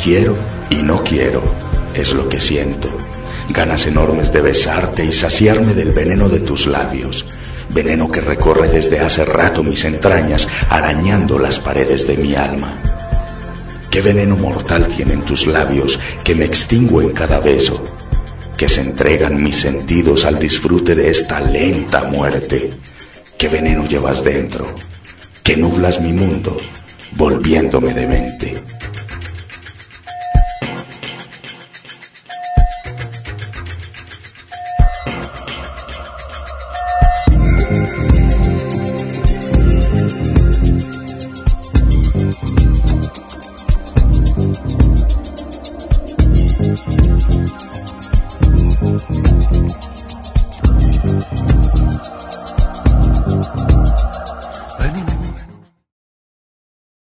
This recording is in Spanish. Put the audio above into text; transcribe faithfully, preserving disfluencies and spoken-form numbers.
Quiero y no quiero, es lo que siento. Ganas enormes de besarte y saciarme del veneno de tus labios. Veneno que recorre desde hace rato mis entrañas, arañando las paredes de mi alma. ¿Qué veneno mortal tienen tus labios que me extingo en cada beso? Que se entregan mis sentidos al disfrute de esta lenta muerte. ¿Qué veneno llevas dentro? Que nublas mi mundo, volviéndome demente.